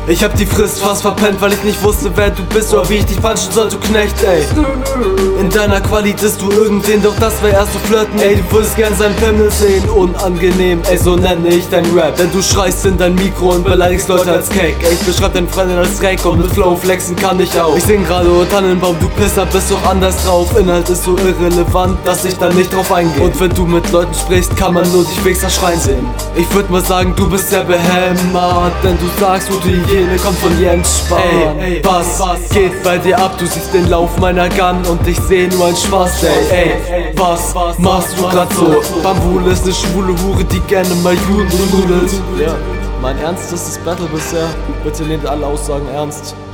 Ich hab die Frist fast verpennt, weil ich nicht wusste, wer du bist oder wie ich dich punchen soll, du Knecht, ey. In deiner Qualität du irgendwen, doch das wär erst so flirten, ey. Du würdest gern sein Pimmel sehen, unangenehm, ey, so nenne ich dein Rap. Denn du schreist in dein Mikro und beleidigst Leute als Cake, ey. Ich beschreib deinen Freundin als Dreck und mit Flow flexen kann ich auch. Ich sing gerade, oh Tannenbaum, du Pisser, bist doch anders drauf. Inhalt ist so irrelevant, dass ich da nicht drauf eingehe. Und wenn du mit Leuten sprichst, kann man nur dich Wichser schreien sehen. Ich würd mal sagen, du bist sehr behämmert, denn du sagst, wo die Hygiene kommt von Jens Spahn. Ey, was geht bei dir ab? Du siehst den Lauf meiner Gun und ich seh nur ein Schwarz, ey. Was machst du grad so? Bambule ist ne schwule Hure, die gerne mal Juden nudelt. Ja, mein ernstes Battle bisher. Bitte nehmt alle Aussagen ernst.